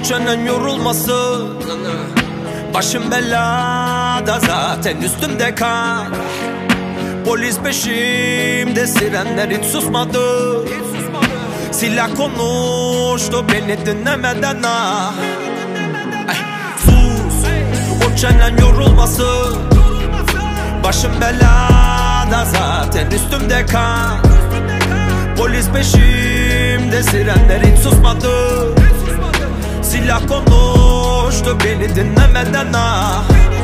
çenen yorulmasın. Başım belada, zaten üstümde kan. Polis peşimde, sirenler hiç susmadı. Silah konuştu beni dinlemeden ah. Sus, o çenen yorulmasın. Başım belada, zaten üstümde kan. Polis peşimde, sirenler hiç susmadı. Silah konuştu beni dinlemeden ah.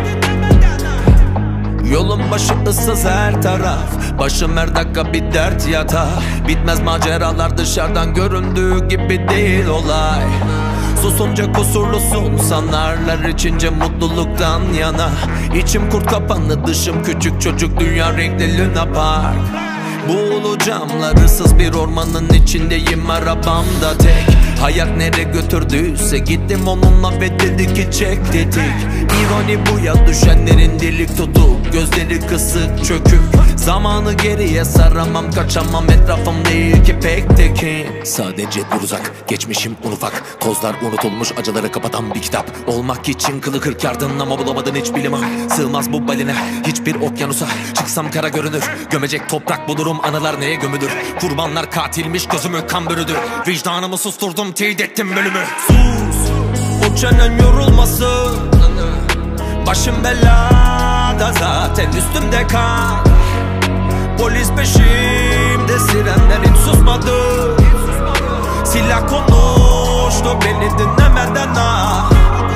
Yolun başı ıssız her taraf, başım her dakika bir dert yatağı. Bitmez maceralar, dışarıdan göründüğü gibi değil olay. Susunca kusurlusun sanarlar, içince mutluluktan yana. İçim kurt kapanlı, dışım küçük çocuk, dünya renkli Luna Park. Buğulu camlar, ıssız bir ormanın içindeyim, arabamda tek. Hayat nereye götürdüyse gittim onunla ve dedi ki çek dedik. İroni bu ya, düşenlerin delik tutuk, gözleri kısık çökük. Zamanı geriye saramam, kaçamam, etrafım değil ki pek tekin. Sadece dur uzak, geçmişim ufak, kozlar unutulmuş, acıları kapatan bir kitap. Olmak için kılı kırk yardın ama bulamadın hiç bilimim. Sığmaz bu baline hiçbir okyanusa, çıksam kara görünür. Gömecek toprak bulurum, anılar neye gömülür. Kurbanlar katilmiş, gözümü kan bürüdü. Vicdanımı susturdum, teyit ettim bölümü. Sus, o çenen yorulmasın. Başım belada, zaten üstümde kan. Polis peşimde, sirenler hiç susmadı. Silah konuştu beni dinlemeden ah.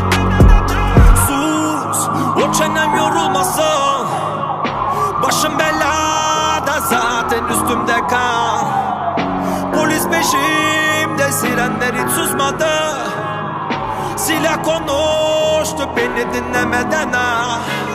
Sus, o çenem yorulmasın. Başım belada, zaten üstümde kan. Polis peşimde, sirenler hiç susmadı. Silah konuştu beni dinlemeden ah.